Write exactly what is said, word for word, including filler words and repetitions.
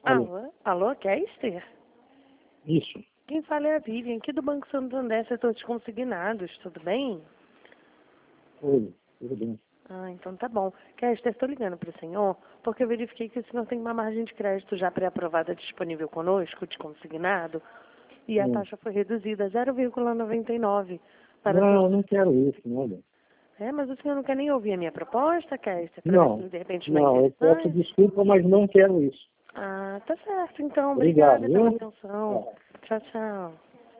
Alô. Alô, alô, Kester? Isso. Quem fala é a Vivian, aqui do Banco Santander, setor de consignados, tudo bem? Oi, tudo bem. Ah, então tá bom. Kester, estou ligando para o senhor, porque eu verifiquei que o senhor tem uma margem de crédito já pré-aprovada disponível conosco, de consignado, e a Hum. taxa foi reduzida a zero vírgula noventa e nove para Não, eu todos. não quero isso, nada. É, mas o senhor não quer nem ouvir a minha proposta, Kester, para ver Não, se de repente não é não, eu peço interessante? desculpa, mas não quero isso. Ah, tá certo, então. Obrigado, Obrigada pela viu? atenção. Tá. Tchau, tchau.